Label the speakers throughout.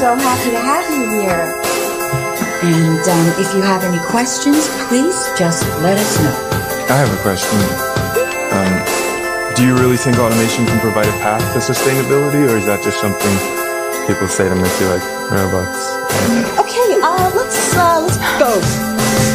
Speaker 1: so happy to have you here. And if you have any questions, please just let us know.
Speaker 2: I have a question. Do you really think automation can provide a path to sustainability, or is that just something people say to make you like robots?
Speaker 1: Okay, let's go.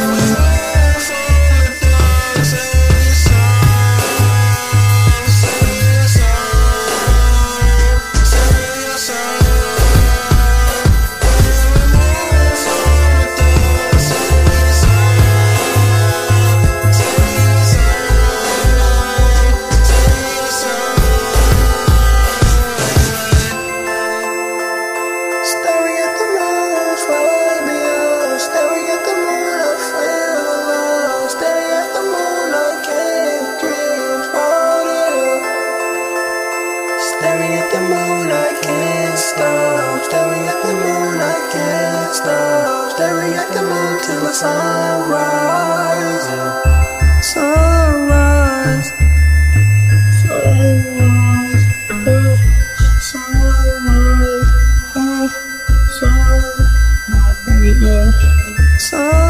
Speaker 3: Staring at the moon, I can't stop. Staring at the moon, I can't stop. Staring at the moon till the sunrise. Sunrise. Sunrise. Sunrise. Sunrise. Sunrise.